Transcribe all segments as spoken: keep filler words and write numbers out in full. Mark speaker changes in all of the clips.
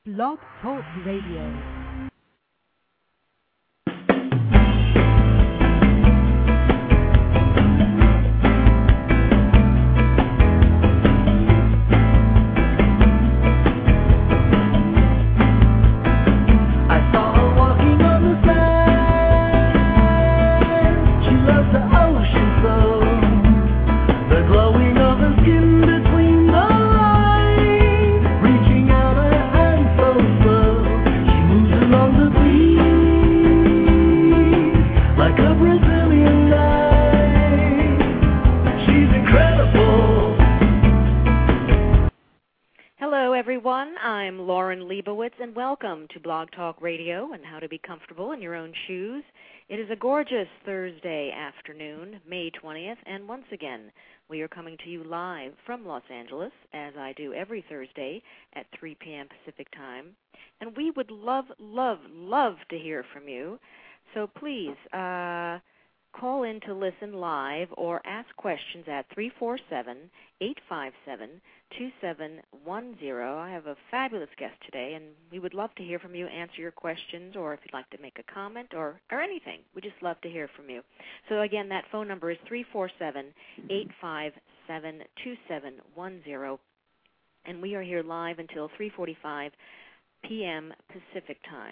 Speaker 1: Blog Talk Radio.
Speaker 2: I'm Lauren Leibowitz, and welcome to Blog Talk Radio and How to Be Comfortable in Your Own Shoes. It is a gorgeous Thursday afternoon, May twentieth, and once again, we are coming to you live from Los Angeles, as I do every Thursday at three p.m. Pacific Time. And we would love, love, love to hear from you. So please, uh, call in to listen live or ask questions at three four seven, eight five seven, two seven one zero. I have a fabulous guest today, and we would love to hear from you, answer your questions, or if you'd like to make a comment or, or anything. We just love to hear from you. So, again, that phone number is three four seven, eight five seven, two seven one zero, and we are here live until three forty-five p.m. Pacific Time.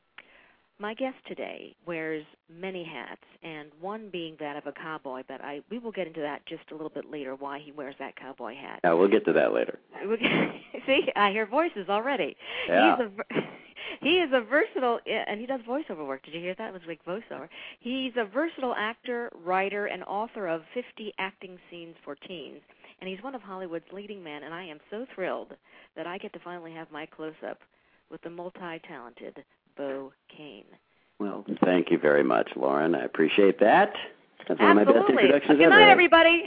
Speaker 2: My guest today wears many hats, and one being that of a cowboy, but I we will get into that just a little bit later, why he wears that cowboy hat.
Speaker 3: Yeah, we'll get to that later.
Speaker 2: See, I hear voices already.
Speaker 3: Yeah.
Speaker 2: He's a, he is a versatile, and he does voiceover work. Did you hear that? It was like voiceover. He's a versatile actor, writer, and author of fifty acting scenes for teens, and he's one of Hollywood's leading men, and I am so thrilled that I get to finally have my close-up with the multi-talented Beau Kane.
Speaker 3: Well, thank you very much, Lauren. I appreciate that. That's one
Speaker 2: Absolutely.
Speaker 3: of my best introductions
Speaker 2: Good
Speaker 3: ever.
Speaker 2: Good night, everybody.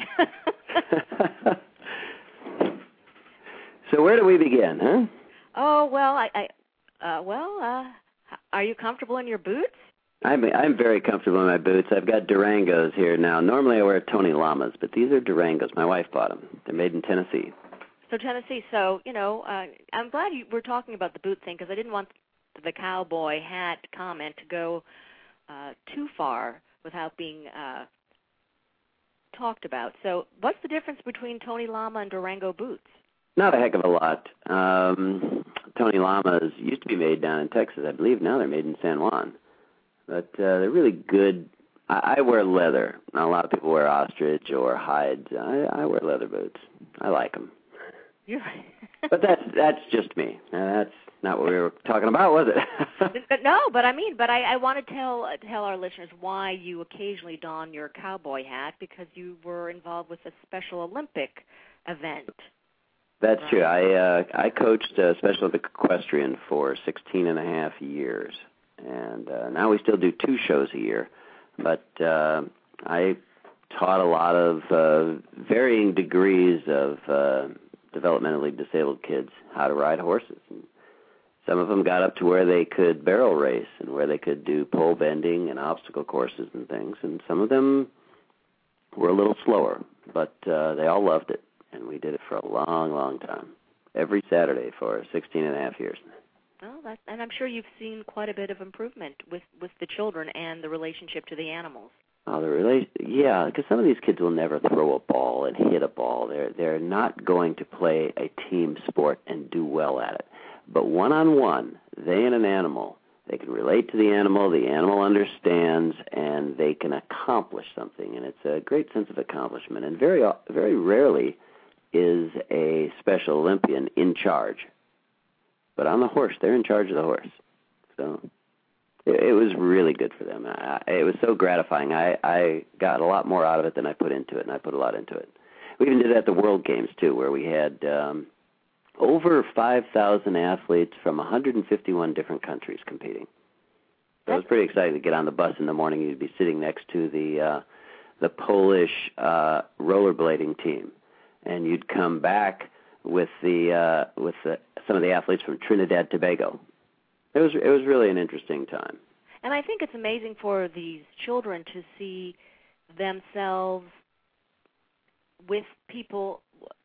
Speaker 3: So where do we begin, huh?
Speaker 2: Oh, well, I, I uh, well, uh, are you comfortable in your boots?
Speaker 3: I'm, I'm very comfortable in my boots. I've got Durangos here now. Normally I wear Tony Lamas, but these are Durangos. My wife bought them. They're made in Tennessee.
Speaker 2: So Tennessee, so, you know, uh, I'm glad you were talking about the boot thing because I didn't want the cowboy hat comment to go uh, too far without being uh, talked about. So what's the difference between Tony Lama and Durango boots?
Speaker 3: Not a heck of a lot. Um, Tony Lamas used to be made down in Texas, I believe. Now they're made in San Juan. But uh, they're really good. I, I wear leather. Now, a lot of people wear ostrich or hides. I, I wear leather boots. I like them.
Speaker 2: You're
Speaker 3: But that's that's just me. Uh, that's not what we were talking about, was it?
Speaker 2: No, but I mean, but I, I want to tell tell our listeners why you occasionally don your cowboy hat, because you were involved with a Special Olympic event.
Speaker 3: That's
Speaker 2: right?
Speaker 3: true. I uh, I coached uh, Special Olympic equestrian for sixteen and a half years, and uh, now we still do two shows a year. But uh, I taught a lot of uh, varying degrees of uh, developmentally disabled kids how to ride horses. And some of them got up to where they could barrel race and where they could do pole bending and obstacle courses and things. And some of them were a little slower, but uh, they all loved it. And we did it for a long, long time, every Saturday for sixteen and a half years.
Speaker 2: Well, that's, and I'm sure you've seen quite a bit of improvement with, with the children and the relationship to the animals.
Speaker 3: Oh, the relation, yeah, because some of these kids will never throw a ball and hit a ball. They're they're not going to play a team sport and do well at it. But one-on-one, they and an animal, they can relate to the animal, the animal understands, and they can accomplish something. And it's a great sense of accomplishment. And very very rarely is a Special Olympian in charge. But on the horse, they're in charge of the horse. So it, it was really good for them. I, it was so gratifying. I, I got a lot more out of it than I put into it, and I put a lot into it. We even did it at the World Games, too, where we had um, over five thousand athletes from one hundred fifty-one different countries competing. So it was pretty exciting to get on the bus in the morning. You'd be sitting next to the uh, the Polish uh, rollerblading team, and you'd come back with the uh, with the, some of the athletes from Trinidad Tobago. It was it was really an interesting time.
Speaker 2: And I think it's amazing for these children to see themselves with people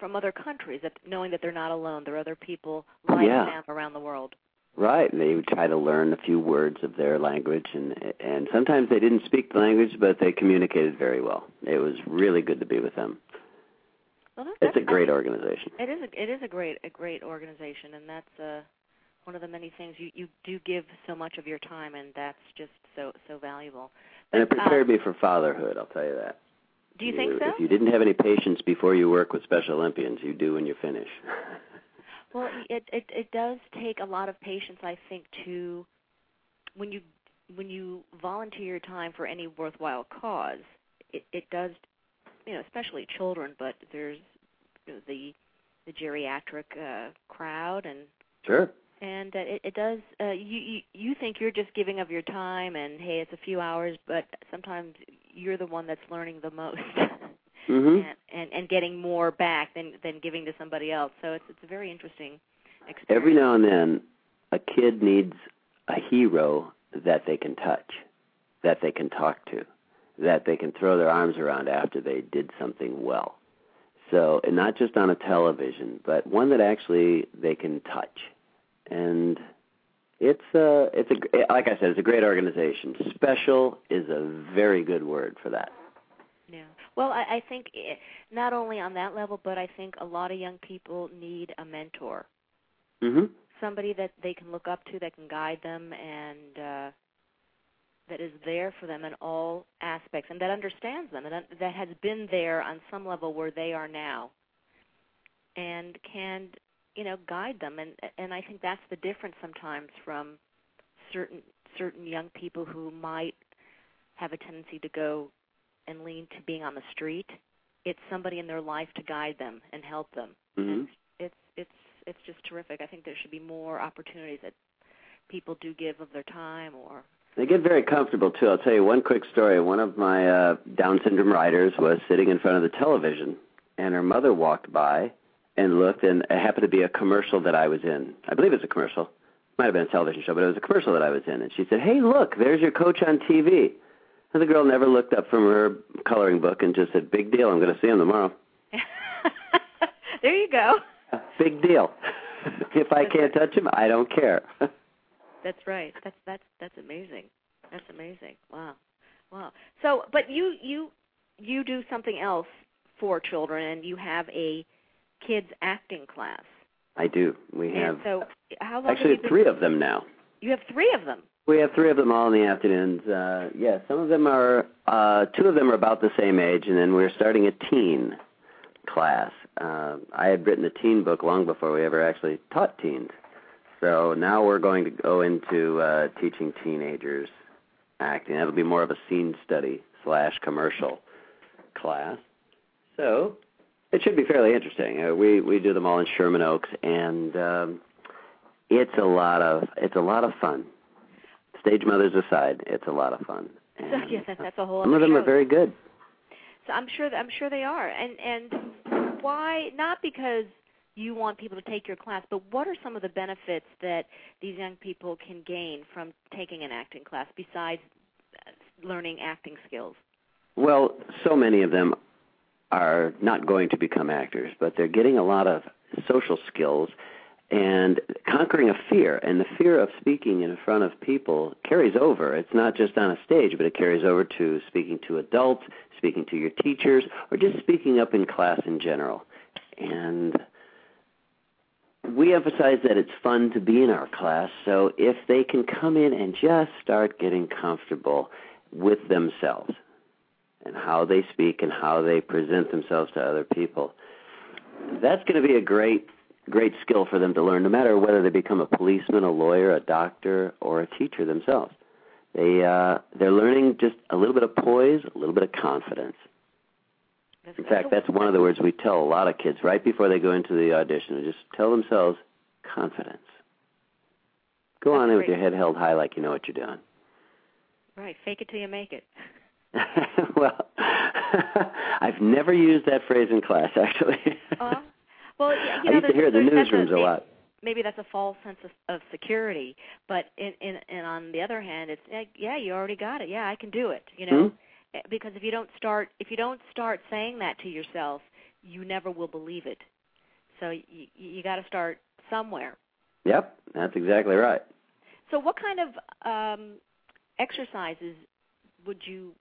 Speaker 2: from other countries, that knowing that they're not alone. There are other people like
Speaker 3: Yeah.
Speaker 2: them around the world.
Speaker 3: Right, and they would try to learn a few words of their language, and and sometimes they didn't speak the language, but they communicated very well. It was really good to be with them.
Speaker 2: Well, that's,
Speaker 3: It's a
Speaker 2: that's,
Speaker 3: great
Speaker 2: I mean,
Speaker 3: organization.
Speaker 2: It is a, it is a great a great organization, and that's uh, one of the many things you, you do give so much of your time, and that's just so so valuable. But,
Speaker 3: And it prepared
Speaker 2: um,
Speaker 3: me for fatherhood, I'll tell you that.
Speaker 2: Do you, you think so?
Speaker 3: If you didn't have any patience before you work with Special Olympians, you do when you finish.
Speaker 2: Well, it, it it does take a lot of patience, I think, to when you when you volunteer your time for any worthwhile cause. It, it does, you know, especially children. But there's you know, the the geriatric uh, crowd, and
Speaker 3: sure,
Speaker 2: and uh, it, it does. Uh, you, you you think you're just giving of your time, and hey, it's a few hours, but sometimes you're the one that's learning the most.
Speaker 3: Mm-hmm.
Speaker 2: And, and and getting more back than than giving to somebody else. So it's it's a very interesting experience.
Speaker 3: Every now and then, a kid needs a hero that they can touch, that they can talk to, that they can throw their arms around after they did something well. So, and not just on a television, but one that actually they can touch. And it's a, it's a, like I said, it's a great organization. Special is a very good word for that.
Speaker 2: Yeah. Well, I, I think it, not only on that level, but I think a lot of young people need a mentor.
Speaker 3: Mm-hmm.
Speaker 2: Somebody that they can look up to, that can guide them, and uh, that is there for them in all aspects, and that understands them, and that, that has been there on some level where they are now, and can, you know, guide them. And and I think that's the difference sometimes from certain certain young people who might have a tendency to go and lean to being on the street. It's somebody in their life to guide them and help them.
Speaker 3: Mm-hmm.
Speaker 2: And it's it's it's just terrific. I think there should be more opportunities that people do give of their time. Or
Speaker 3: they get very comfortable too. I'll tell you one quick story. One of my uh, Down syndrome riders was sitting in front of the television, and her mother walked by and looked, and it happened to be a commercial that I was in. I believe it's a commercial. Might have been a television show, but it was a commercial that I was in. And she said, "Hey, look, there's your coach on T V." And the girl never looked up from her coloring book and just said, "Big deal, I'm going to see him tomorrow."
Speaker 2: There you go.
Speaker 3: Big deal. If I can't touch him, I don't care.
Speaker 2: That's right. That's that's that's amazing. That's amazing. Wow, wow. So, but you you you do something else for children, and you have a kids acting class.
Speaker 3: I do. We have
Speaker 2: and so how long
Speaker 3: actually
Speaker 2: have you been,
Speaker 3: three of them now.
Speaker 2: You have three of them.
Speaker 3: We have three of them all in the afternoons. Uh, yeah, some of them are, uh, two of them are about the same age, and then we're starting a teen class. Uh, I had written a teen book long before we ever actually taught teens. So now we're going to go into uh, teaching teenagers acting. That'll be more of a scene study slash commercial class. So it should be fairly interesting. Uh, we we do them all in Sherman Oaks, and um, it's a lot of it's a lot of fun. Stage mothers aside, it's a lot of fun.
Speaker 2: So, yes, that's, that's a whole.
Speaker 3: Some
Speaker 2: other
Speaker 3: of them
Speaker 2: show.
Speaker 3: are very good.
Speaker 2: So I'm sure that, I'm sure they are. And and why? Not because you want people to take your class, but what are some of the benefits that these young people can gain from taking an acting class besides learning acting skills?
Speaker 3: Well, so many of them are not going to become actors, but they're getting a lot of social skills and conquering a fear. And the fear of speaking in front of people carries over. It's not just on a stage, but it carries over to speaking to adults, speaking to your teachers, or just speaking up in class in general. And we emphasize that it's fun to be in our class, so if they can come in and just start getting comfortable with themselves and how they speak and how they present themselves to other people, that's going to be a great great skill for them to learn, no matter whether they become a policeman, a lawyer, a doctor, or a teacher themselves. They, uh, they're learning just a little bit of poise, a little bit of confidence.
Speaker 2: That's
Speaker 3: In fact, that's one of the words we tell a lot of kids right before they go into the audition. We just tell themselves, confidence. Go
Speaker 2: That's
Speaker 3: on in with
Speaker 2: great.
Speaker 3: your head held high like you know what you're doing.
Speaker 2: Right, fake it till you make it.
Speaker 3: Well, I've never used that phrase in class, actually.
Speaker 2: Uh, well, yeah, you
Speaker 3: I
Speaker 2: know,
Speaker 3: used to hear it in the
Speaker 2: that's
Speaker 3: newsrooms a,
Speaker 2: a, maybe,
Speaker 3: lot.
Speaker 2: Maybe that's a false sense of, of security, but in, in, and on the other hand, it's like, yeah, you already got it. Yeah, I can do it. You know,
Speaker 3: Hmm?
Speaker 2: because if you don't start, if you don't start saying that to yourself, you never will believe it. So you, you got to start somewhere.
Speaker 3: Yep, that's exactly right.
Speaker 2: So what kind of um, exercises would you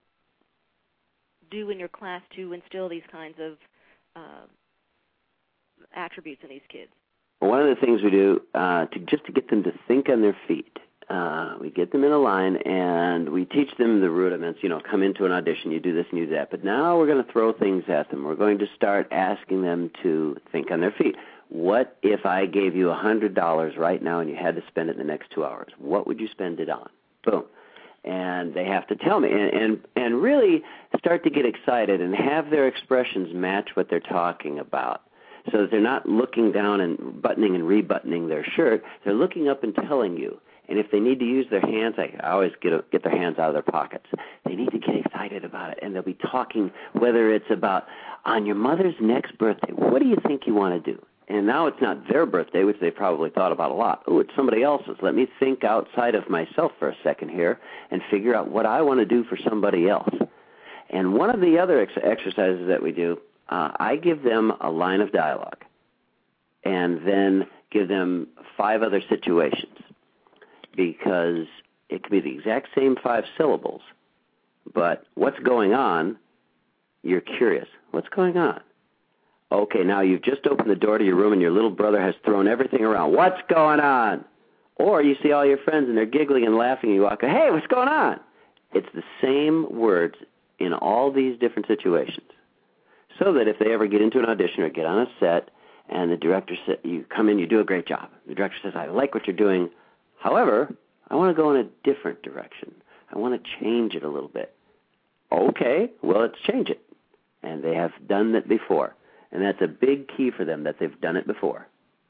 Speaker 2: do in your class to instill these kinds of uh, attributes in these kids?
Speaker 3: One of the things we do uh, to just to get them to think on their feet, uh, we get them in a line and we teach them the rudiments. You know, come into an audition, you do this and you do that. But now we're going to throw things at them. We're going to start asking them to think on their feet. What if I gave you one hundred dollars right now and you had to spend it in the next two hours? What would you spend it on? Boom. And they have to tell me and, and, and really start to get excited and have their expressions match what they're talking about. So that they're not looking down and buttoning and rebuttoning their shirt. They're looking up and telling you. And if they need to use their hands, I always get a, get their hands out of their pockets. They need to get excited about it. And they'll be talking, whether it's about, on your mother's next birthday, what do you think you want to do? And now it's not their birthday, which they probably thought about a lot. Oh, it's somebody else's. Let me think outside of myself for a second here and figure out what I want to do for somebody else. And one of the other ex- exercises that we do, uh, I give them a line of dialogue and then give them five other situations because it could be the exact same five syllables, but what's going on, you're curious. What's going on? Okay, now you've just opened the door to your room and your little brother has thrown everything around. What's going on? Or you see all your friends and they're giggling and laughing and you walk, hey, what's going on? It's the same words in all these different situations. So that if they ever get into an audition or get on a set and the director says, you come in, you do a great job. The director says, I like what you're doing. However, I want to go in a different direction. I want to change it a little bit. Okay, well, let's change it. And they have done that before. And that's a big key for them, that they've done it before.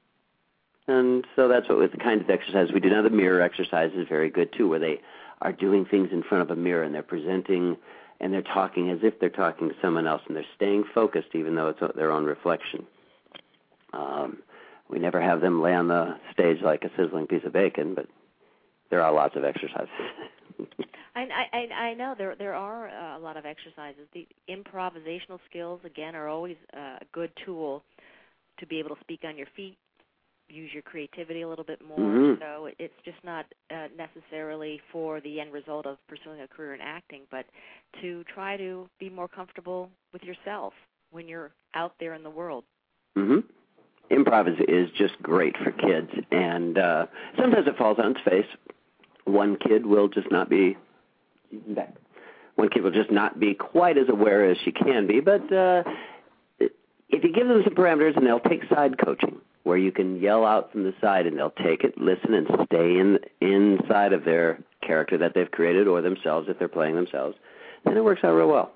Speaker 3: And so that's what with the kind of exercise we do. Now the mirror exercise is very good, too, where they are doing things in front of a mirror and they're presenting and they're talking as if they're talking to someone else and they're staying focused even though it's their own reflection. Um, we never have them lay on the stage like a sizzling piece of bacon, but there are lots of exercises.
Speaker 2: I, I, I know there there are uh, a lot of exercises. The improvisational skills, again, are always uh, a good tool to be able to speak on your feet, use your creativity a little bit more.
Speaker 3: Mm-hmm.
Speaker 2: So it's just not uh, necessarily for the end result of pursuing a career in acting, but to try to be more comfortable with yourself when you're out there in the world.
Speaker 3: Mm-hmm. Improv is, is just great for kids, and uh, sometimes it falls on its face. One kid will just not be back. One kid will just not be quite as aware as she can be, but uh, if you give them some parameters, and they'll take side coaching, where you can yell out from the side, and they'll take it, listen, and stay in inside of their character that they've created, or themselves if they're playing themselves, then it works out real well.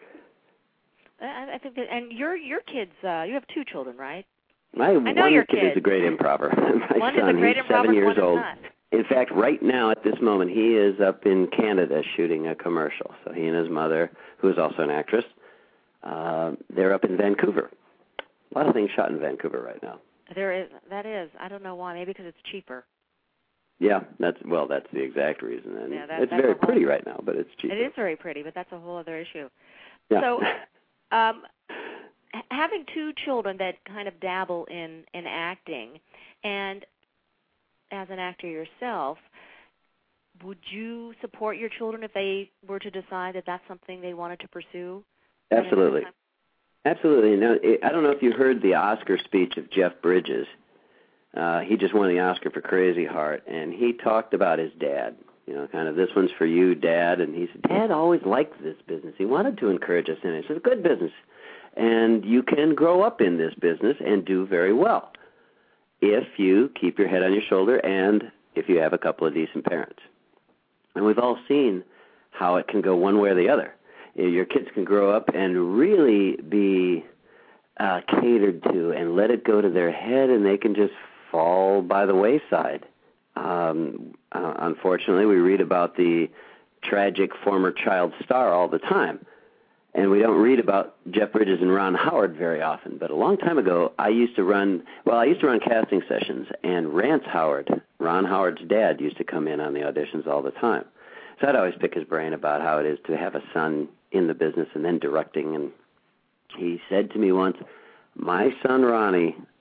Speaker 2: I, I think that, and your your kids, uh, you have two children, right?
Speaker 3: My
Speaker 2: I know
Speaker 3: one
Speaker 2: your
Speaker 3: kid
Speaker 2: kids.
Speaker 3: is a great improver. My
Speaker 2: one
Speaker 3: son,
Speaker 2: is a great
Speaker 3: he's
Speaker 2: improver,
Speaker 3: seven years
Speaker 2: one
Speaker 3: old.
Speaker 2: Is not.
Speaker 3: In fact, right now at this moment, he is up in Canada shooting a commercial. So he and his mother, who is also an actress, uh, they're up in Vancouver. A lot of things shot in Vancouver right now.
Speaker 2: There is, that is. I don't know why. Maybe because it's cheaper.
Speaker 3: Yeah, that's well, that's the exact reason. And
Speaker 2: yeah, that,
Speaker 3: it's
Speaker 2: that's
Speaker 3: very
Speaker 2: a whole,
Speaker 3: pretty right now, but it's cheaper.
Speaker 2: It is very pretty, but that's a whole other issue.
Speaker 3: Yeah.
Speaker 2: So, um, having two children that kind of dabble in, in acting, and as an actor yourself, would you support your children if they were to decide that that's something they wanted to pursue?
Speaker 3: Absolutely. Absolutely. Now, I don't know if you heard the Oscar speech of Jeff Bridges. Uh, he just won the Oscar for Crazy Heart, and he talked about his dad. You know, kind of, this one's for you, Dad. And he said, Dad always liked this business. He wanted to encourage us in it. It's a good business. And you can grow up in this business and do very well if you keep your head on your shoulder and if you have a couple of decent parents. And we've all seen how it can go one way or the other. Your kids can grow up and really be uh, catered to and let it go to their head, and they can just fall by the wayside. Um, uh, unfortunately, we read about the tragic former child star all the time. And we don't read about Jeff Bridges and Ron Howard very often. But a long time ago, I used to run, well, I used to run casting sessions, and Rance Howard, Ron Howard's dad, used to come in on the auditions all the time. So I'd always pick his brain about how it is to have a son in the business and then directing. And he said to me once, my son Ronnie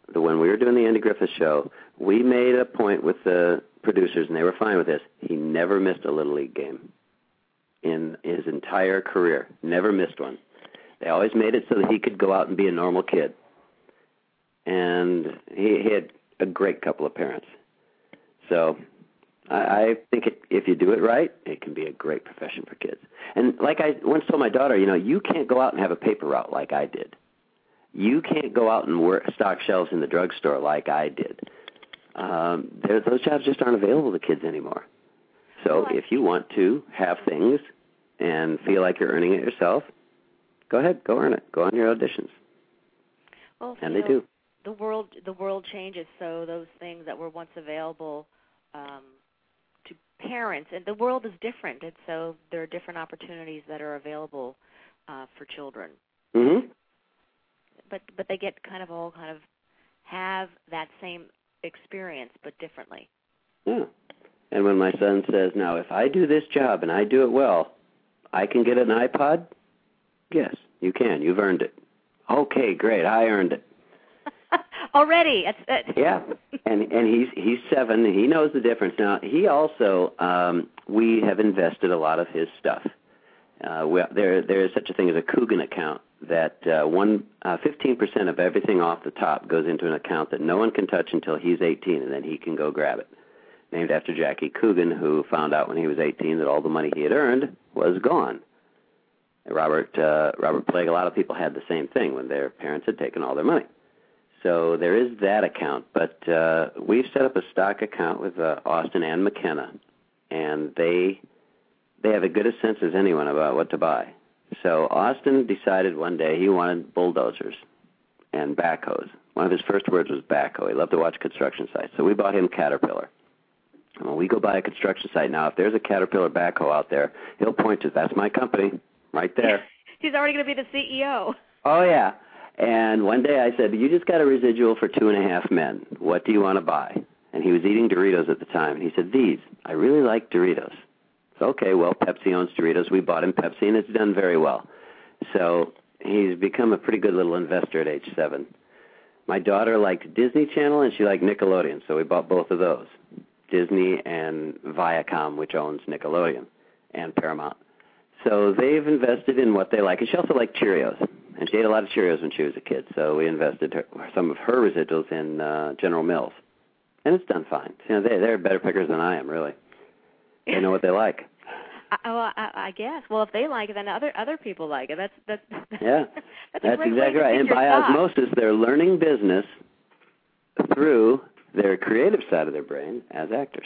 Speaker 3: the, when we were doing the Andy Griffith Show, we made a point with the producers, and they were fine with this. He never missed a Little League game in his entire career. Never missed one. They always made it so that he could go out and be a normal kid. And he, he had a great couple of parents. So I, I think it, if you do it right, it can be a great profession for kids. And like I once told my daughter, you know, you can't go out and have a paper route like I did. You can't go out and work, stock shelves in the drugstore like I did. Um, there, those jobs just aren't available to kids anymore. So if you want to have things and feel like you're earning it yourself, go ahead, go earn it. Go on your auditions.
Speaker 2: Well,
Speaker 3: and
Speaker 2: they
Speaker 3: know, do.
Speaker 2: The world, the world changes, so those things that were once available um, to parents, and the world is different, and so there are different opportunities that are available uh, for children.
Speaker 3: Mm-hmm.
Speaker 2: But but they get kind of all kind of have that same experience, but differently.
Speaker 3: Yeah. And when my son says, now, if I do this job and I do it well, I can get an iPod? Yes, you can. You've earned it. Okay, great. I earned it.
Speaker 2: Already. It's, it's
Speaker 3: yeah. And and he's he's seven. He knows the difference. Now, he also, um, we have invested a lot of his stuff. Uh, we, there there is such a thing as a Coogan account that uh, one uh, fifteen percent of everything off the top goes into an account that no one can touch until he's eighteen, and then he can go grab it. Named after Jackie Coogan, who found out when he was eighteen that all the money he had earned was gone. Robert uh, Robert Plague, a lot of people had the same thing when their parents had taken all their money. So there is that account, but uh, we've set up a stock account with uh, Austin and McKenna, and they they have as good a sense as anyone about what to buy. So Austin decided one day he wanted bulldozers and backhoes. One of his first words was backhoe. He loved to watch construction sites, so we bought him Caterpillar. And when we go by a construction site now, if there's a Caterpillar backhoe out there, he'll point to, that's my company, right there.
Speaker 2: He's already going to be the C E O.
Speaker 3: Oh, yeah. And one day I said, you just got a residual for two and a half men. What do you want to buy? And he was eating Doritos at the time. And he said, these. I really like Doritos. So, okay, well, Pepsi owns Doritos. We bought him Pepsi, and it's done very well. So he's become a pretty good little investor at age seven. My daughter liked Disney Channel, and she liked Nickelodeon, so we bought both of those, Disney and Viacom, which owns Nickelodeon, and Paramount. So they've invested in what they like. And she also liked Cheerios. And she ate a lot of Cheerios when she was a kid, so we invested her, some of her residuals in uh, General Mills. And it's done fine. You know, they, they're better pickers than I am, really. They know what they like.
Speaker 2: I, well, I, I guess. Well, if they like it, then other other people like it. That's that's
Speaker 3: yeah,
Speaker 2: that's, a
Speaker 3: that's
Speaker 2: great
Speaker 3: exactly
Speaker 2: way to
Speaker 3: right. And by
Speaker 2: stock.
Speaker 3: osmosis, they're learning business through their creative side of their brain as actors.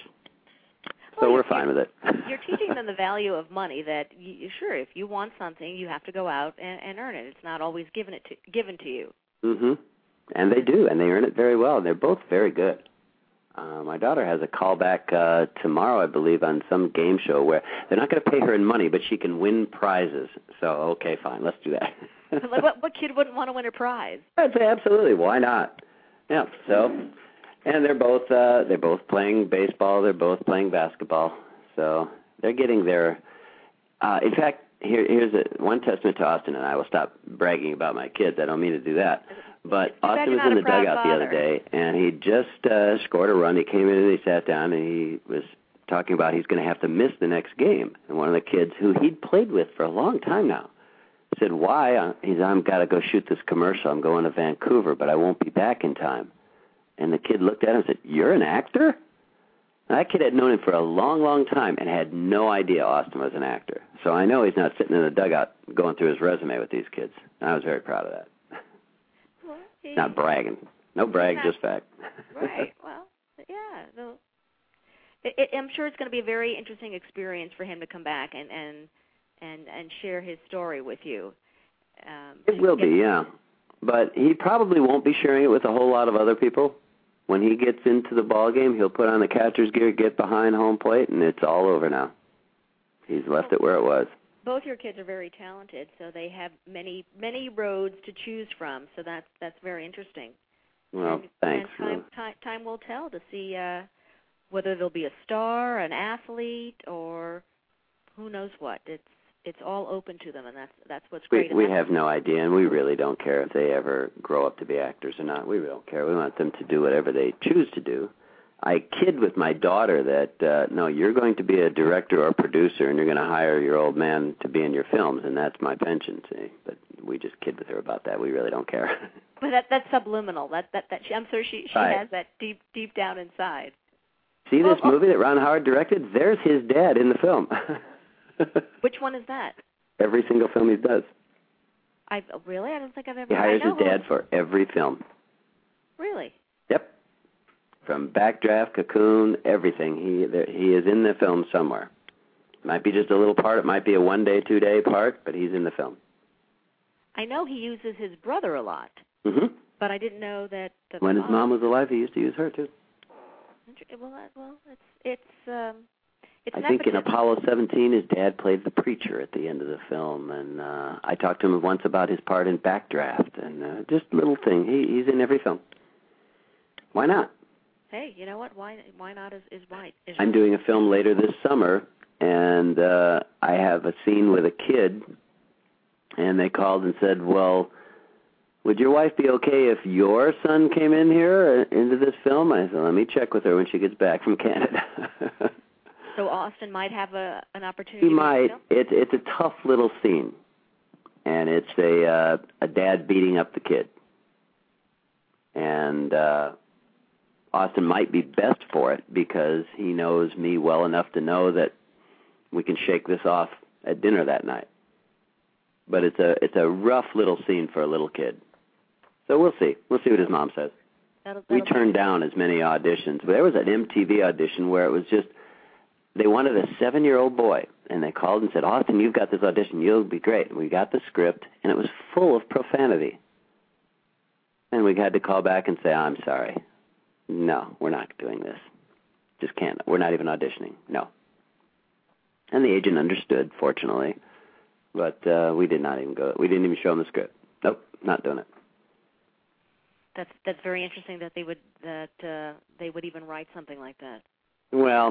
Speaker 3: So
Speaker 2: well,
Speaker 3: we're fine with it.
Speaker 2: You're teaching them the value of money. That you, sure, if you want something, you have to go out and, and earn it. It's not always given it to given to you.
Speaker 3: Mm-hmm. And they do, and they earn it very well. They're both very good. Uh, my daughter has a callback uh, tomorrow, I believe, on some game show where they're not going to pay her in money, but she can win prizes. So, okay, fine, let's do that.
Speaker 2: Like what, what kid wouldn't want to win a prize?
Speaker 3: I'd say absolutely. Why not? Yeah. So, and they're both uh, they're both playing baseball. They're both playing basketball. So they're getting their. Uh, in fact, here, here's a, one testament to Austin, and I will stop bragging about my kids. I don't mean to do that. But Austin was in the dugout the other day, and he just uh, scored a run. He came in and he sat down, and he was talking about he's going to have to miss the next game. And one of the kids who he'd played with for a long time now said, why? He said, I've got to go shoot this commercial. I'm going to Vancouver, but I won't be back in time. And the kid looked at him and said, you're an actor? And that kid had known him for a long, long time and had no idea Austin was an actor. So I know he's not sitting in the dugout going through his resume with these kids. And I was very proud of that.
Speaker 2: Well, he,
Speaker 3: not bragging. No brag,
Speaker 2: not,
Speaker 3: just fact.
Speaker 2: Right. Well, yeah. So it, it, I'm sure it's going to be a very interesting experience for him to come back and and and, and share his story with you. Um,
Speaker 3: it will be, yeah. But he probably won't be sharing it with a whole lot of other people. When he gets into the ball game, he'll put on the catcher's gear, get behind home plate, and it's all over now. He's left it where it was.
Speaker 2: Both your kids are very talented, so they have many many roads to choose from. So that's that's very interesting.
Speaker 3: Well,
Speaker 2: and,
Speaker 3: thanks.
Speaker 2: And time, time time will tell to see uh, whether they'll be a star, an athlete, or who knows what. It's it's all open to them, and that's that's what's
Speaker 3: We
Speaker 2: great.
Speaker 3: we
Speaker 2: about
Speaker 3: have no idea, and we really don't care if they ever grow up to be actors or not. We really don't care. We want them to do whatever they choose to do. I kid with my daughter that, uh, no, you're going to be a director or producer, and you're going to hire your old man to be in your films, and that's my pension, see? But we just kid with her about that. We really don't care.
Speaker 2: But that that's subliminal. That that that she, I'm sure she she
Speaker 3: right.
Speaker 2: has that deep deep down inside.
Speaker 3: See this
Speaker 2: oh,
Speaker 3: movie that Ron Howard directed? There's his dad in the film.
Speaker 2: Which one is that?
Speaker 3: Every single film he does.
Speaker 2: I really? I don't think I've ever.
Speaker 3: He hires
Speaker 2: I know
Speaker 3: his dad
Speaker 2: who...
Speaker 3: for every film.
Speaker 2: Really?
Speaker 3: Yep. From Backdraft, Cocoon, everything. He there, he is in the film somewhere. Might be just a little part. It might be a one-day, two-day part, but he's in the film.
Speaker 2: I know he uses his brother a lot,
Speaker 3: mm-hmm.
Speaker 2: but I didn't know that. that
Speaker 3: when his mom was alive, he used to use her, too.
Speaker 2: Well, well it's, it's, um, it's
Speaker 3: I
Speaker 2: nepotism.
Speaker 3: think in Apollo seventeen, his dad played the preacher at the end of the film, and uh, I talked to him once about his part in Backdraft, and uh, just little thing. He, he's in every film. Why not?
Speaker 2: Hey, you know what? Why why not is, is right. Is
Speaker 3: I'm
Speaker 2: right.
Speaker 3: doing a film later this summer, and uh, I have a scene with a kid, and they called and said, well, would your wife be okay if your son came in here uh, into this film? I said, let me check with her when she gets back from Canada.
Speaker 2: So Austin might have a an opportunity.
Speaker 3: He
Speaker 2: to
Speaker 3: might.
Speaker 2: film?
Speaker 3: It's it's a tough little scene, and it's a uh, a dad beating up the kid, and uh, Austin might be best for it because he knows me well enough to know that we can shake this off at dinner that night. But it's a it's a rough little scene for a little kid. So we'll see. We'll see what his mom says.
Speaker 2: That'll, that'll
Speaker 3: we turned
Speaker 2: be...
Speaker 3: down as many auditions. But there was an M T V audition where it was just, they wanted a seven-year-old boy. And they called and said, Austin, you've got this audition. You'll be great. And we got the script, and it was full of profanity. And we had to call back and say, I'm sorry. No, we're not doing this. Just can't. We're not even auditioning. No. And the agent understood, fortunately. But uh, we did not even go. We didn't even show him the script. Nope, not doing it.
Speaker 2: That's that's very interesting that they would that uh, they would even write something like that.
Speaker 3: Well,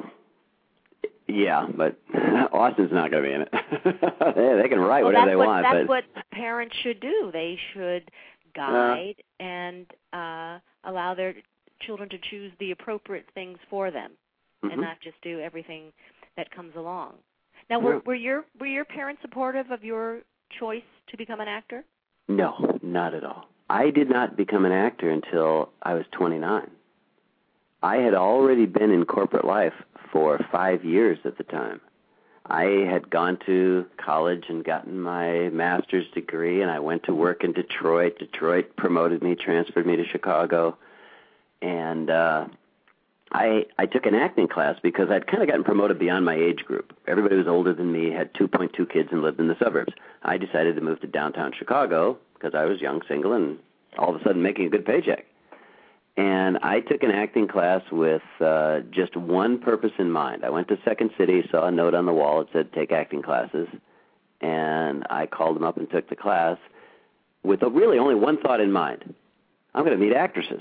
Speaker 3: yeah, but Austin's not going to be in it. they, they can write
Speaker 2: well,
Speaker 3: whatever they
Speaker 2: what,
Speaker 3: want.
Speaker 2: That's
Speaker 3: but...
Speaker 2: what parents should do. They should guide uh, and uh, allow their children to choose the appropriate things for them,
Speaker 3: mm-hmm.
Speaker 2: and not just do everything that comes along. Now, were, were your were your parents supportive of your choice to become an actor?
Speaker 3: No, not at all. I did not become an actor until I was twenty-nine. I had already been in corporate life for five years at the time. I had gone to college and gotten my master's degree, and I went to work in Detroit. Detroit promoted me, transferred me to Chicago, and uh, I I took an acting class because I'd kind of gotten promoted beyond my age group. Everybody was older than me, had two point two kids, and lived in the suburbs. I decided to move to downtown Chicago because I was young, single, and all of a sudden making a good paycheck. And I took an acting class with uh, just one purpose in mind. I went to Second City, saw a note on the wall that said, take acting classes, and I called them up and took the class with really only one thought in mind. I'm going to meet actresses.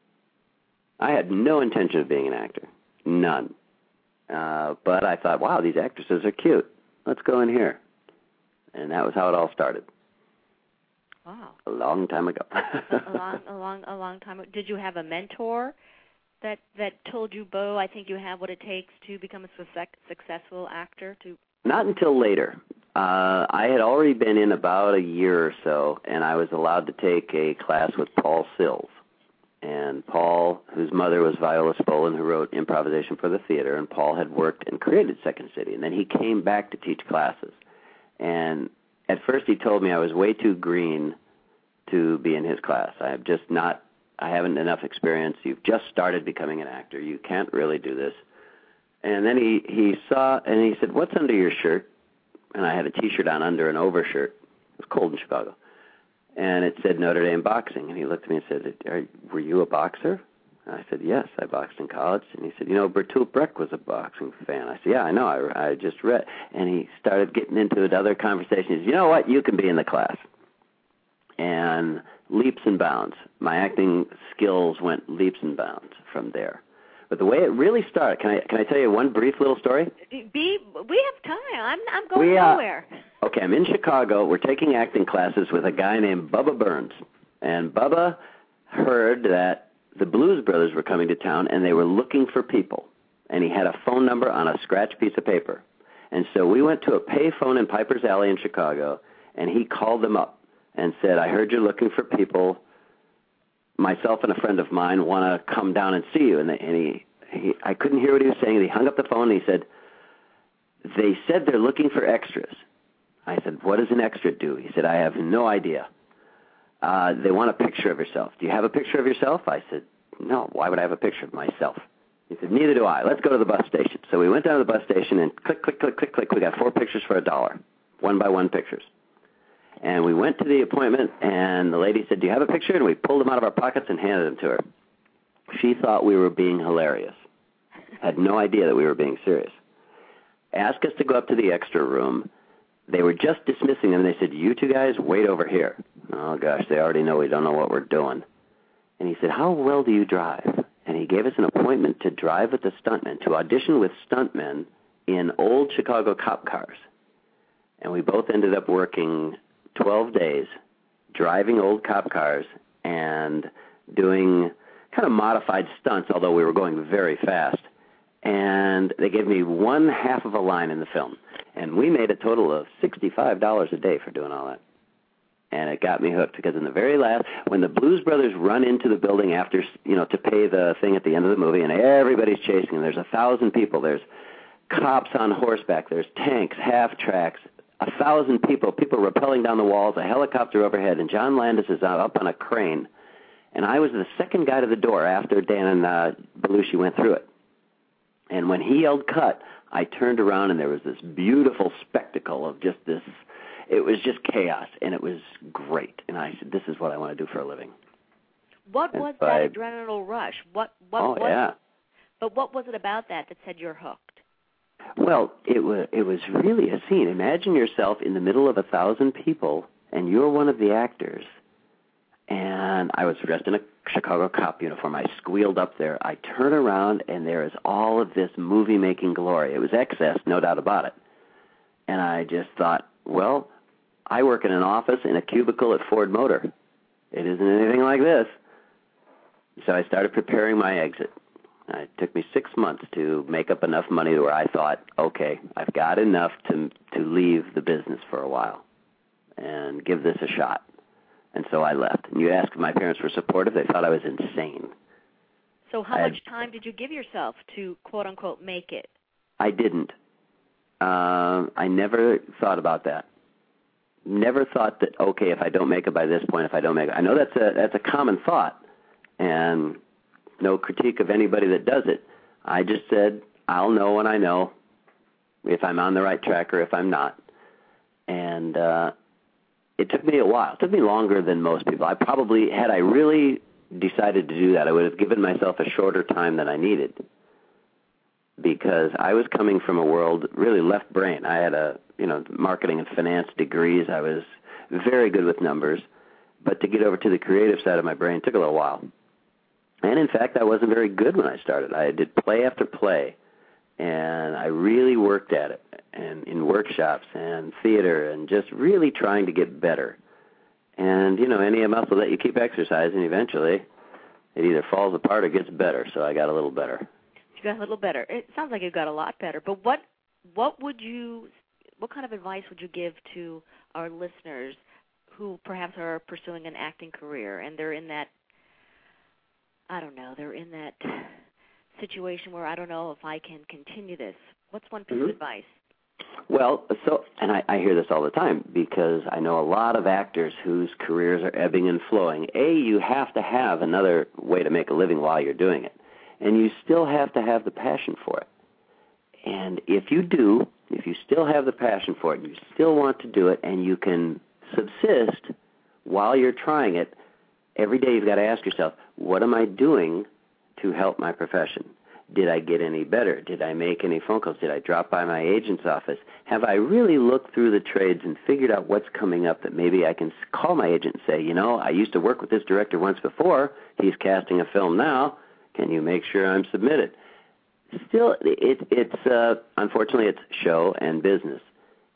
Speaker 3: I had no intention of being an actor, none. Uh, but I thought, wow, these actresses are cute. Let's go in here. And that was how it all started.
Speaker 2: Wow.
Speaker 3: A long time ago.
Speaker 2: a, a long, a long, a long time ago. Did you have a mentor that that told you, Bo, I think you have what it takes to become a success, successful actor? To
Speaker 3: Not until later. Uh, I had already been in about a year or so, and I was allowed to take a class with Paul Sills. And Paul, whose mother was Viola Spolin, who wrote Improvisation for the Theater, and Paul had worked and created Second City, and then he came back to teach classes. And at first he told me I was way too green to be in his class. I have just not, I haven't enough experience. You've just started becoming an actor. You can't really do this. And then he, he saw, and he said, what's under your shirt? And I had a T-shirt on under an overshirt. It was cold in Chicago. And it said Notre Dame Boxing. And he looked at me and said, Are, were you a boxer? And I said, yes, I boxed in college. And he said, you know, Bertolt Brecht was a boxing fan. I said, yeah, I know, I, I just read. And he started getting into another conversation. He said, you know what, you can be in the class. And leaps and bounds. My acting skills went leaps and bounds from there. But the way it really started, can I can I tell you one brief little story?
Speaker 2: Be, we have time. I'm I'm going
Speaker 3: we, uh,
Speaker 2: nowhere.
Speaker 3: okay, I'm in Chicago. We're taking acting classes with a guy named Bubba Burns. And Bubba heard that the Blues Brothers were coming to town, and they were looking for people. And he had a phone number on a scratch piece of paper. And so we went to a pay phone in Piper's Alley in Chicago, and he called them up and said, I heard you're looking for people. Myself and a friend of mine want to come down and see you. And, they, and he, he, I couldn't hear what he was saying. He hung up the phone, and he said, they said they're looking for extras. I said, what does an extra do? He said, I have no idea. Uh, they want a picture of yourself. Do you have a picture of yourself? I said, no, why would I have a picture of myself? He said, neither do I. Let's go to the bus station. So we went down to the bus station, and click, click, click, click, click. We got four pictures for a dollar, one by one pictures. And we went to the appointment, and the lady said, do you have a picture? And we pulled them out of our pockets and handed them to her. She thought we were being hilarious, had no idea that we were being serious. Asked us to go up to the extra room. They were just dismissing them. They said, you two guys, wait over here. Oh, gosh, they already know we don't know what we're doing. And he said, how well do you drive? And he gave us an appointment to drive with the stuntmen, to audition with stuntmen in old Chicago cop cars. And we both ended up working twelve days driving old cop cars and doing kind of modified stunts, although we were going very fast. And they gave me one half of a line in the film. And we made a total of sixty-five dollars a day for doing all that. And it got me hooked because in the very last, when the Blues Brothers run into the building after, you know, to pay the thing at the end of the movie, and everybody's chasing them, there's a thousand people, there's cops on horseback, there's tanks, half-tracks, a thousand people, people rappelling down the walls, a helicopter overhead, and John Landis is up on a crane. And I was the second guy to the door after Dan and uh, Belushi went through it. And when he yelled cut, I turned around, and there was this beautiful spectacle of just this. It was just chaos, and it was great. And I said, this is what I want to do for a living.
Speaker 2: What
Speaker 3: and
Speaker 2: was
Speaker 3: I,
Speaker 2: that adrenaline rush? What? What?
Speaker 3: Oh,
Speaker 2: what,
Speaker 3: yeah.
Speaker 2: But what was it about that that said you're hooked?
Speaker 3: Well, it was, it was really a scene. Imagine yourself in the middle of a thousand people, and you're one of the actors. And I was dressed in a Chicago cop uniform. I squealed up there. I turn around, and there is all of this movie-making glory. It was excess, no doubt about it. And I just thought, well, I work in an office in a cubicle at Ford Motor. It isn't anything like this. So I started preparing my exit. It took me six months to make up enough money where I thought, okay, I've got enough to to leave the business for a while and give this a shot. And so I left. And you asked if my parents were supportive. They thought I was insane.
Speaker 2: So how
Speaker 3: I
Speaker 2: much time did you give yourself to, quote-unquote, make it?
Speaker 3: I didn't. Um, I never thought about that. Never thought that, okay, if I don't make it by this point, if I don't make it. I know that's a that's a common thought, and no critique of anybody that does it. I just said, I'll know when I know if I'm on the right track or if I'm not. And uh, it took me a while. It took me longer than most people. I probably, had I really decided to do that, I would have given myself a shorter time than I needed, because I was coming from a world really left brain. I had a, you know, marketing and finance degrees. I was very good with numbers, but to get over to the creative side of my brain took a little while. And in fact, I wasn't very good when I started. I did play after play, and I really worked at it, and in workshops and theater, and just really trying to get better. And, you know, any muscle that you keep exercising, eventually it either falls apart or gets better, so I got a little better.
Speaker 2: You got a little better. It sounds like you got a lot better. But what what would you, what kind of advice would you give to our listeners who perhaps are pursuing an acting career and they're in that, I don't know, they're in that situation where I don't know if I can continue this? What's one piece
Speaker 3: mm-hmm.
Speaker 2: of advice?
Speaker 3: Well, so, and I, I hear this all the time because I know a lot of actors whose careers are ebbing and flowing. A, you have to have another way to make a living while you're doing it, and you still have to have the passion for it. And if you do, if you still have the passion for it, and you still want to do it, and you can subsist while you're trying it, every day you've got to ask yourself, what am I doing to help my profession? Did I get any better? Did I make any phone calls? Did I drop by my agent's office? Have I really looked through the trades and figured out what's coming up that maybe I can call my agent and say, you know, I used to work with this director once before. He's casting a film now. Can you make sure I'm submitted? Still, it, it's uh, unfortunately, it's show and business.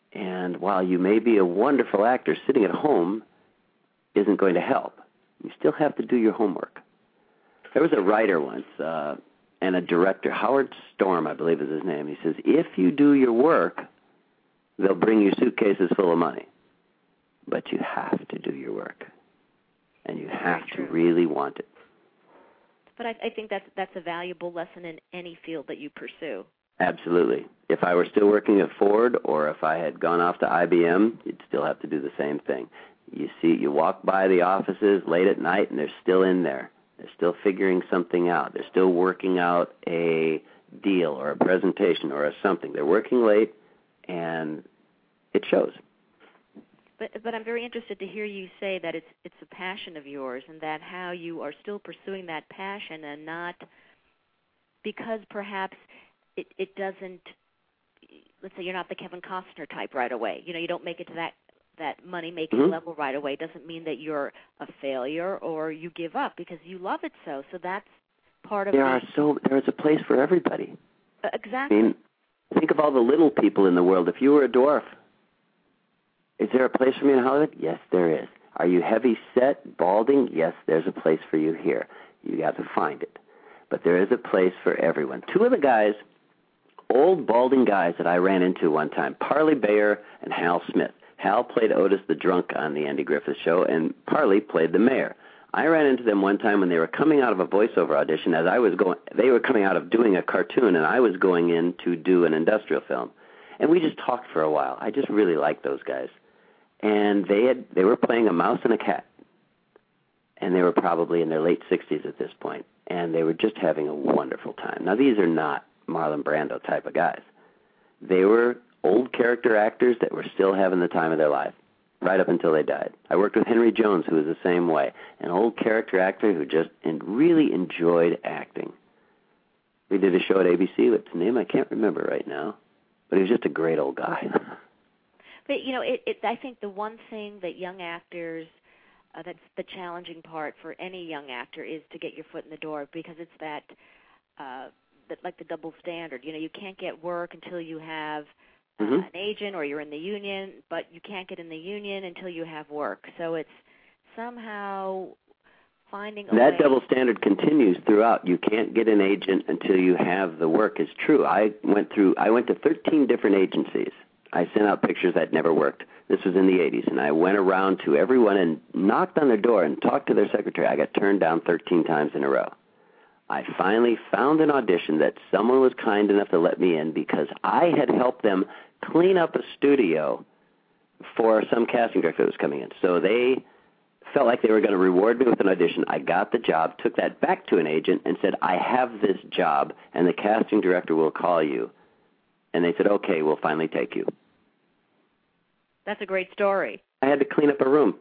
Speaker 3: And while you may be a wonderful actor, sitting at home isn't going to help. You still have to do your homework. There was a writer once uh, and a director, Howard Storm, I believe is his name. He says, if you do your work, they'll bring you suitcases full of money. But you have to do your work. And you have to really want it.
Speaker 2: But I, I think that's, that's a valuable lesson in any field that you pursue.
Speaker 3: Absolutely. If I were still working at Ford or if I had gone off to I B M, you'd still have to do the same thing. You see, you walk by the offices late at night and they're still in there. They're still figuring something out. They're still working out a deal or a presentation or a something. They're working late, and it shows.
Speaker 2: But but I'm very interested to hear you say that it's it's a passion of yours, and that how you are still pursuing that passion and not because perhaps it, it doesn't, let's say you're not the Kevin Costner type right away. You know, you don't make it to that, that money-making
Speaker 3: mm-hmm.
Speaker 2: level right away. It doesn't mean that you're a failure or you give up because you love it so. So that's part of
Speaker 3: there
Speaker 2: the...
Speaker 3: Are so, there's a place for everybody.
Speaker 2: Uh, exactly.
Speaker 3: I mean, think of all the little people in the world. If you were a dwarf, is there a place for me in Hollywood? Yes, there is. Are you heavy set, balding? Yes, there's a place for you here. You got to find it. But there is a place for everyone. Two of the guys, old balding guys that I ran into one time, Parley Bayer and Hal Smith. Hal played Otis the drunk on the Andy Griffith Show, and Parley played the mayor. I ran into them one time when they were coming out of a voiceover audition. As I was going, they were coming out of doing a cartoon, and I was going in to do an industrial film. And we just talked for a while. I just really liked those guys. And they had they were playing a mouse and a cat. And they were probably in their late sixties at this point. And they were just having a wonderful time. Now, these are not Marlon Brando type of guys. They were old character actors that were still having the time of their life, right up until they died. I worked with Henry Jones, who was the same way, an old character actor who just really enjoyed acting. We did a show at A B C. What's his name? I can't remember right now. But he was just a great old guy.
Speaker 2: But, you know, it, it, I think the one thing that young actors, uh, that's the challenging part for any young actor, is to get your foot in the door, because it's that, uh, that like the double standard. You know, you can't get work until you have uh,
Speaker 3: mm-hmm.
Speaker 2: an agent or you're in the union, but you can't get in the union until you have work. So it's somehow finding a
Speaker 3: that
Speaker 2: way.
Speaker 3: double standard continues throughout. You can't get an agent until you have the work. It's true. I went through. I went to thirteen different agencies. I sent out pictures that never worked. This was in the eighties, and I went around to everyone and knocked on their door and talked to their secretary. I got turned down thirteen times in a row. I finally found an audition that someone was kind enough to let me in because I had helped them clean up a studio for some casting director that was coming in. So they felt like they were going to reward me with an audition. I got the job, took that back to an agent, and said, I have this job, and the casting director will call you. And they said, okay, we'll finally take you.
Speaker 2: That's a great story.
Speaker 3: I had to clean up a room.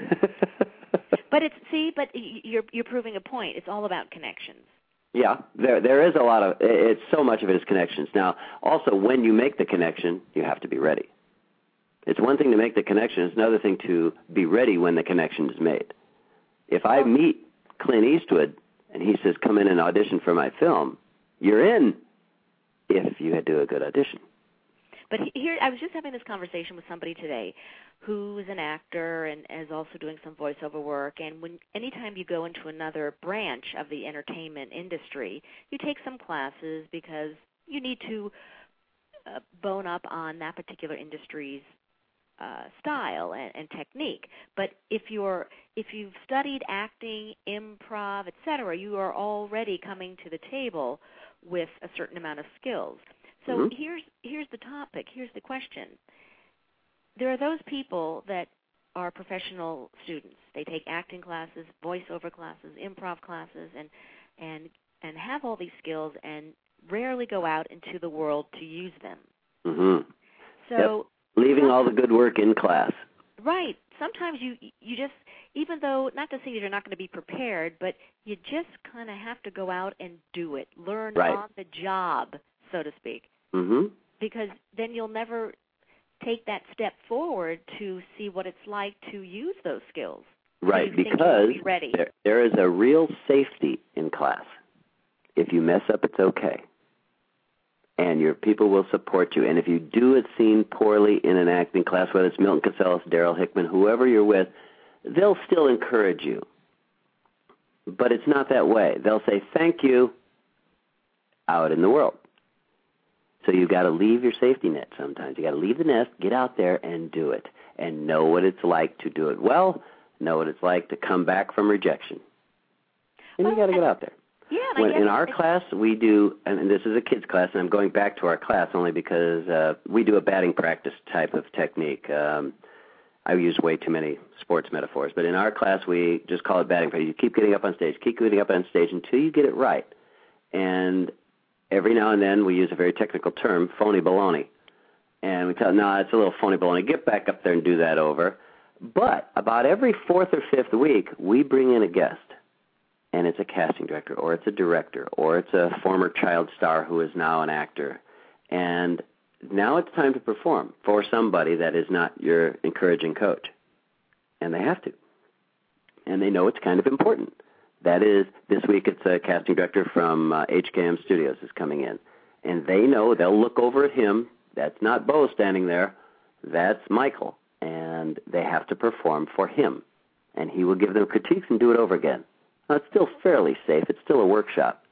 Speaker 2: But it's, see, but you're you're proving a point. It's all about connections.
Speaker 3: Yeah, there there is a lot of, it's so much of it is connections. Now, also, when you make the connection, you have to be ready. It's one thing to make the connection. It's another thing to be ready when the connection is made. If I meet Clint Eastwood and he says, come in and audition for my film, you're in if you do a good audition.
Speaker 2: But here, I was just having this conversation with somebody today who is an actor and is also doing some voiceover work. And when anytime you go into another branch of the entertainment industry, you take some classes because you need to uh, bone up on that particular industry's uh, style and, and technique. But if you're if you've studied acting, improv, et cetera, you are already coming to the table with a certain amount of skills. So
Speaker 3: mm-hmm.
Speaker 2: here's here's the topic. Here's the question. There are those people that are professional students. They take acting classes, voiceover classes, improv classes, and and and have all these skills and rarely go out into the world to use them.
Speaker 3: Mm-hmm.
Speaker 2: So
Speaker 3: yep. Leaving all the good work in class.
Speaker 2: Right. Sometimes you you just, even though, not to say that you're not going to be prepared, but you just kind of have to go out and do it, learn
Speaker 3: right.
Speaker 2: on the job, so to speak.
Speaker 3: Mm-hmm.
Speaker 2: Because then you'll never take that step forward to see what it's like to use those skills.
Speaker 3: Right,
Speaker 2: be
Speaker 3: because
Speaker 2: ready.
Speaker 3: There, there is a real safety in class. If you mess up, it's okay. and your people will support you. And if you do a scene poorly in an acting class, whether it's Milton Casellas, Daryl Hickman, whoever you're with, they'll still encourage you. But it's not that way. They'll say, thank you, out in the world. So you've got to leave your safety net sometimes. You've got to leave the nest, get out there and do it, and know what it's like to do it well, know what it's like to come back from rejection. And well, you got to get out there.
Speaker 2: Yeah,
Speaker 3: when, in our
Speaker 2: I,
Speaker 3: class, we do, and this is a kids' class, and I'm going back to our class only because uh, we do a batting practice type of technique. Um, I use way too many sports metaphors, but in our class, we just call it batting practice. You keep getting up on stage, keep getting up on stage until you get it right. And every now and then we use a very technical term, phony baloney. And we tell them, no, it's a little phony baloney. Get back up there and do that over. But about every fourth or fifth week, we bring in a guest. And it's a casting director, or it's a director, or it's a former child star who is now an actor. And now it's time to perform for somebody that is not your encouraging coach. And they have to. And they know it's kind of important. That is, this week it's a casting director from uh, H K M Studios is coming in. And they know, they'll look over at him. That's not Bo standing there. That's Michael. And they have to perform for him. And he will give them critiques and do it over again. Now, it's still fairly safe. It's still a workshop.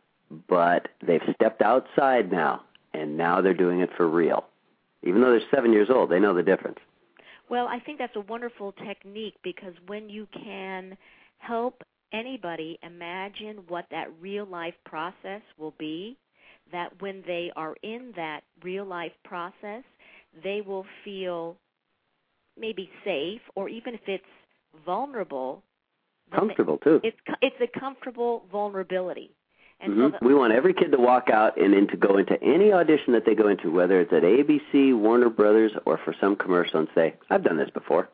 Speaker 3: But they've stepped outside now, and now they're doing it for real. Even though they're seven years old, they know the difference.
Speaker 2: Well, I think that's a wonderful technique because when you can help anybody imagine what that real-life process will be, that when they are in that real-life process, they will feel maybe safe, or even if it's vulnerable,
Speaker 3: comfortable, too.
Speaker 2: It's it's a comfortable vulnerability. And
Speaker 3: mm-hmm.
Speaker 2: so the,
Speaker 3: we want every kid to walk out and in to go into any audition that they go into, whether it's at A B C, Warner Brothers, or for some commercial, and say, I've done this before.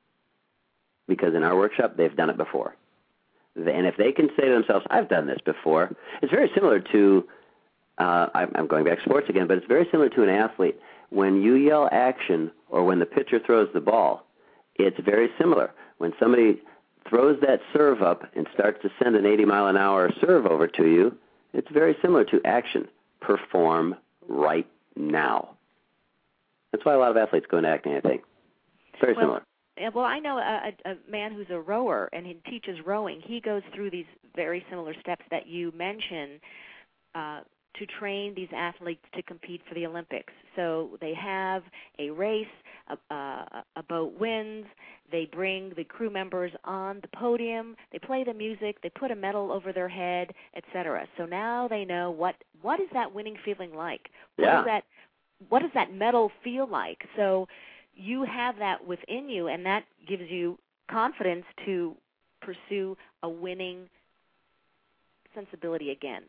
Speaker 3: Because in our workshop, they've done it before. And if they can say to themselves, I've done this before, it's very similar to, uh, I'm going back to sports again, but it's very similar to an athlete. When you yell action or when the pitcher throws the ball, it's very similar. When somebody throws that serve up and starts to send an eighty mile an hour serve over to you, it's very similar to action. Perform right now. That's why a lot of athletes go into acting, I think. Very
Speaker 2: well,
Speaker 3: similar.
Speaker 2: Yeah, well, I know a, a man who's a rower, and he teaches rowing. He goes through these very similar steps that you mentioned uh, to train these athletes to compete for the Olympics. So they have a race, a, a, a boat wins, they bring the crew members on the podium, they play the music, they put a medal over their head, et cetera. So now they know what what is that winning feeling like? What
Speaker 3: yeah.
Speaker 2: is that what does that medal feel like? So you have that within you, and that gives you confidence to pursue a winning sensibility again.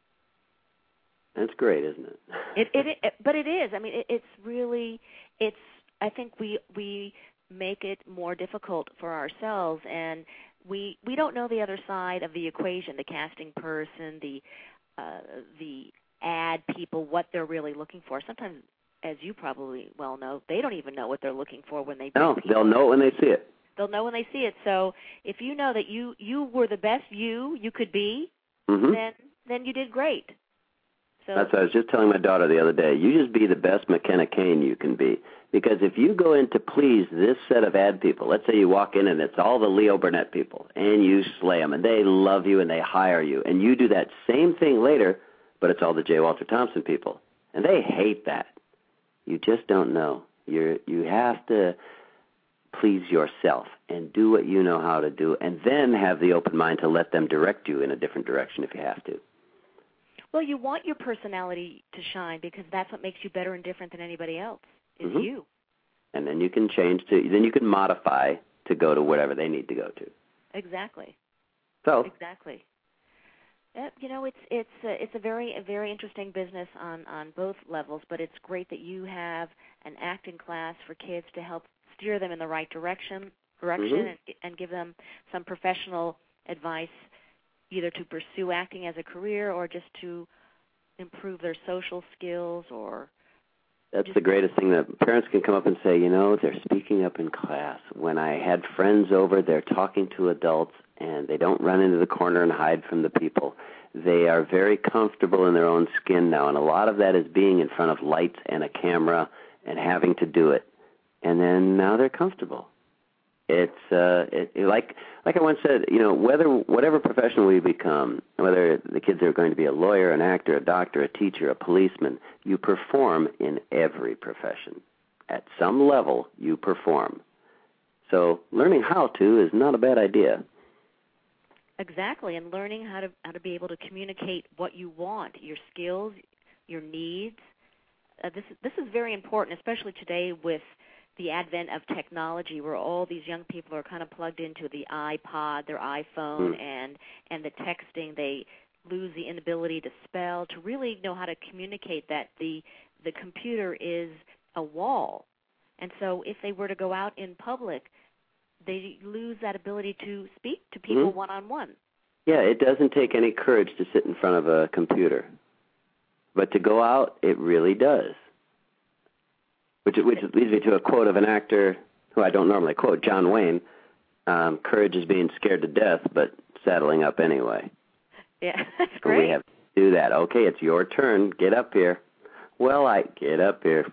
Speaker 3: That's great, isn't it?
Speaker 2: it, it, it but it is. I mean, it, it's really, it's. I think we we make it more difficult for ourselves, and we we don't know the other side of the equation. The casting person, the uh, the ad people, what they're really looking for. Sometimes, as you probably well know, they don't even know what they're looking for when they bring
Speaker 3: no,
Speaker 2: people.
Speaker 3: They'll know it when they see it.
Speaker 2: They'll know when they see it. So if you know that you you were the best you you could be,
Speaker 3: mm-hmm.
Speaker 2: then then you did great. So
Speaker 3: that's what I was just telling my daughter the other day. You just be the best McKenna Kane you can be. Because if you go in to please this set of ad people, let's say you walk in and it's all the Leo Burnett people, and you slay them, and they love you and they hire you, and you do that same thing later, but it's all the J. Walter Thompson people, and they hate that. You just don't know. You're, you have to please yourself and do what you know how to do, and then have the open mind to let them direct you in a different direction if you have to. Well,
Speaker 2: you want your personality to shine because that's what makes you better and different than anybody else, is
Speaker 3: mm-hmm.
Speaker 2: you.
Speaker 3: And then you can change to, then you can modify to go to whatever they need to go to.
Speaker 2: Exactly.
Speaker 3: So.
Speaker 2: Exactly. Uh, you know, it's it's a, it's a very a very interesting business on, on both levels, but it's great that you have an acting class for kids to help steer them in the right direction direction
Speaker 3: mm-hmm.
Speaker 2: and, and give them some professional advice, either to pursue acting as a career or just to improve their social skills or
Speaker 3: That's the greatest thing, that parents can come up and say, you know, they're speaking up in class. When I had friends over, they're talking to adults, and they don't run into the corner and hide from the people. They are very comfortable in their own skin now, and a lot of that is being in front of lights and a camera and having to do it. And then now they're comfortable. It's uh, it, it, like like I once said, you know, whether whatever profession we become, whether the kids are going to be a lawyer, an actor, a doctor, a teacher, a policeman, you perform in every profession. At some level, you perform. So learning how to is not a bad idea.
Speaker 2: Exactly, and learning how to how to be able to communicate what you want, your skills, your needs. Uh, this this is very important, especially today with the advent of technology, where all these young people are kind of plugged into the iPod, their iPhone,
Speaker 3: Mm.
Speaker 2: and and the texting. They lose the inability to spell, to really know how to communicate that the the computer is a wall. And so if they were to go out in public, they lose that ability to speak to people
Speaker 3: Mm.
Speaker 2: one-on-one.
Speaker 3: Yeah, it doesn't take any courage to sit in front of a computer. But to go out, it really does. Which, which leads me to a quote of an actor who I don't normally quote, John Wayne. Um, courage is being scared to death, but saddling up anyway.
Speaker 2: Yeah, that's
Speaker 3: So
Speaker 2: great.
Speaker 3: we have to do that. Okay, it's your turn. Get up here. Well, I get up here.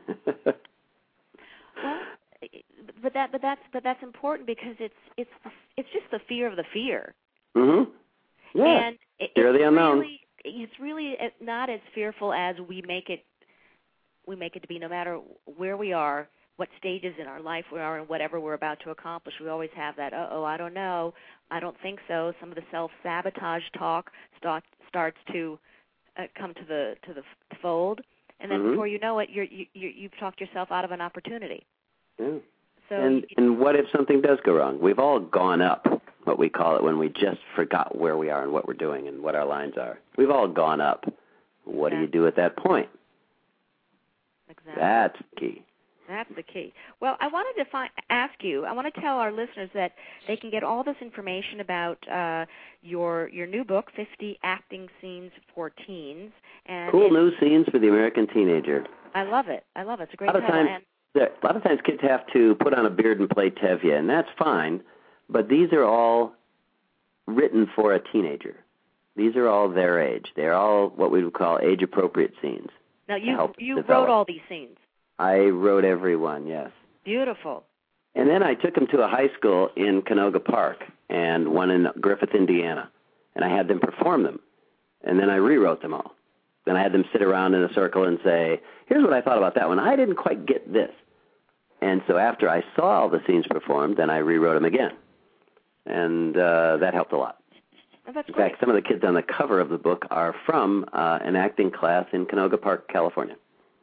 Speaker 2: Well, but that but that's but that's important, because it's it's it's just the fear of the fear.
Speaker 3: Mm-hmm. Yeah.
Speaker 2: And it,
Speaker 3: Fear of
Speaker 2: it's
Speaker 3: the unknown.
Speaker 2: really it's really not as fearful as we make it we make it to be. No matter where we are, what stages in our life we are, and whatever we're about to accomplish, we always have that, uh-oh, I don't know, I don't think so. Some of the self-sabotage talk start, starts to uh, come to the to the fold, and then
Speaker 3: Mm-hmm.
Speaker 2: before you know it, you're, you, you, you've talked yourself out of an opportunity.
Speaker 3: Yeah.
Speaker 2: So
Speaker 3: And, and what if something does go wrong? We've all gone up, what we call it, when we just forgot where we are and what we're doing and what our lines are. We've all gone up. What do you do at that point?
Speaker 2: Exactly.
Speaker 3: That's key.
Speaker 2: That's the key. Well, I wanted to find, ask you, I want to tell our listeners that they can get all this information about uh, your your new book, fifty Acting Scenes for Teens. And
Speaker 3: Cool
Speaker 2: it's,
Speaker 3: new scenes for the American teenager.
Speaker 2: I love it. I love it. It's a
Speaker 3: A
Speaker 2: great
Speaker 3: lot of
Speaker 2: title.
Speaker 3: times, a lot of times kids have to put on a beard and play Tevye, and that's fine, but these are all written for a teenager. These are all their age. They're all what we would call age-appropriate scenes.
Speaker 2: Now, you
Speaker 3: help
Speaker 2: you
Speaker 3: develop.
Speaker 2: wrote all these scenes.
Speaker 3: I wrote every one, yes.
Speaker 2: Beautiful.
Speaker 3: And then I took them to a high school in Canoga Park and one in Griffith, Indiana, and I had them perform them. And then I rewrote them all. Then I had them sit around in a circle and say, here's what I thought about that one. I didn't quite get this. And so after I saw all the scenes performed, then I rewrote them again. And uh, that helped a lot.
Speaker 2: Oh, that's
Speaker 3: In
Speaker 2: great.
Speaker 3: fact, some of the kids on the cover of the book are from uh, an acting class in Canoga Park, California.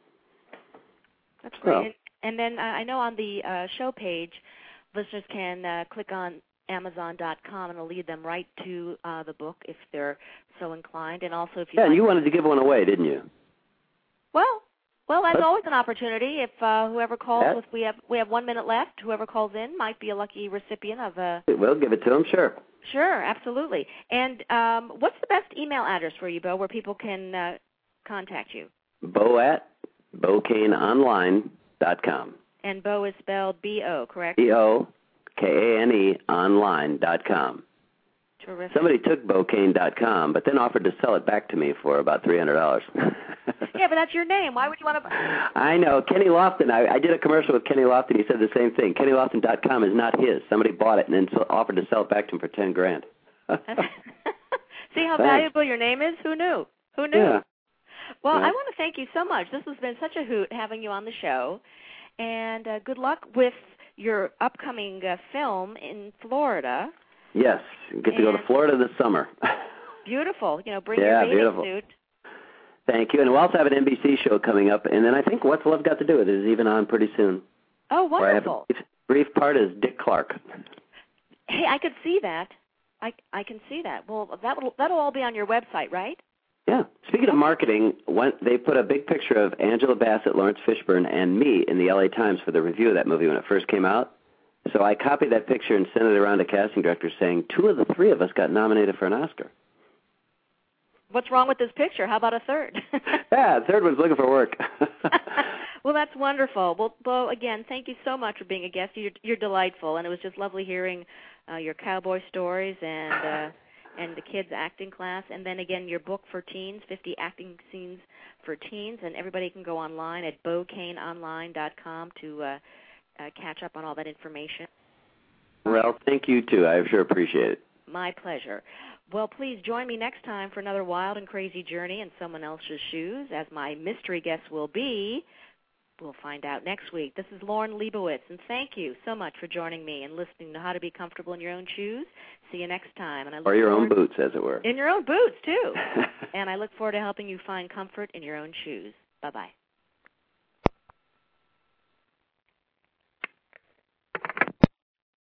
Speaker 2: That's great.
Speaker 3: Well.
Speaker 2: and, and then uh, I know on the uh, show page, listeners can uh, click on Amazon dot com, and it'll lead them right to uh, the book if they're so inclined. And also, if you
Speaker 3: Yeah, and
Speaker 2: like,
Speaker 3: you wanted to give one away, didn't you?
Speaker 2: well, well, there's
Speaker 3: What?
Speaker 2: always an opportunity. If uh, whoever calls,
Speaker 3: That-
Speaker 2: if we have we have one minute left, whoever calls in might be a lucky recipient of a.
Speaker 3: We'll give it to them, sure.
Speaker 2: Sure, absolutely. And um, what's the best email address for you, Bo, where people can uh, contact you?
Speaker 3: Bo at Bo Kane Online dot com.
Speaker 2: And Bo is spelled B O, correct?
Speaker 3: B O K A N E online dot com.
Speaker 2: Terrific.
Speaker 3: Somebody took Bo Kane dot com, but then offered to sell it back to me for about three hundred dollars.
Speaker 2: Yeah, but that's your name. Why would you want to?
Speaker 3: I know. Kenny Lofton, I, I did a commercial with Kenny Lofton. He said the same thing. Kenny Lofton dot com is not his. Somebody bought it and then so, offered to sell it back to him for ten grand.
Speaker 2: See how
Speaker 3: Thanks.
Speaker 2: valuable your name is? Who knew? Who knew?
Speaker 3: Yeah.
Speaker 2: Well,
Speaker 3: Yeah.
Speaker 2: I want to thank you so much. This has been such a hoot having you on the show. And uh, good luck with your upcoming uh, film in Florida.
Speaker 3: Yes. Get to go to
Speaker 2: And-
Speaker 3: Florida this summer.
Speaker 2: Beautiful. You know, bring
Speaker 3: Yeah,
Speaker 2: your bathing
Speaker 3: beautiful.
Speaker 2: suit.
Speaker 3: Thank you. And we'll also have an N B C show coming up. And then I think What's Love Got to Do with It is even on pretty soon.
Speaker 2: Oh,
Speaker 3: Where I have
Speaker 2: wonderful.
Speaker 3: a brief, brief part as Dick Clark.
Speaker 2: Hey, I could see that. I I can see that. Well, that will that'll all be on your website, right?
Speaker 3: Yeah. Speaking of marketing, when they put a big picture of Angela Bassett, Lawrence Fishburne, and me in the L A Times for the review of that movie when it first came out. So I copied that picture and sent it around to casting directors saying two of the three of us got nominated for an Oscar.
Speaker 2: What's wrong with this picture? How about a third?
Speaker 3: Yeah, the third one's looking for work.
Speaker 2: that's wonderful. Well, Bo, again, thank you so much for being a guest. You're, you're delightful, and it was just lovely hearing uh, your cowboy stories and uh, and the kids' acting class. And then, again, your book for teens, fifty Acting Scenes for Teens. And everybody can go online at bo kane online dot com to uh, uh, catch up on all that information.
Speaker 3: Well, thank you, too. I sure appreciate it.
Speaker 2: My pleasure. Well, please join me next time for another wild and crazy journey in someone else's shoes, as my mystery guest will be. We'll find out next week. This is Lauren Leibowitz, and thank you so much for joining me and listening to How to Be Comfortable in Your Own Shoes. See you next time. And I look
Speaker 3: or your
Speaker 2: forward,
Speaker 3: own boots, as it were.
Speaker 2: In your own boots, too. And I look forward to helping you find comfort in your own shoes. Bye-bye.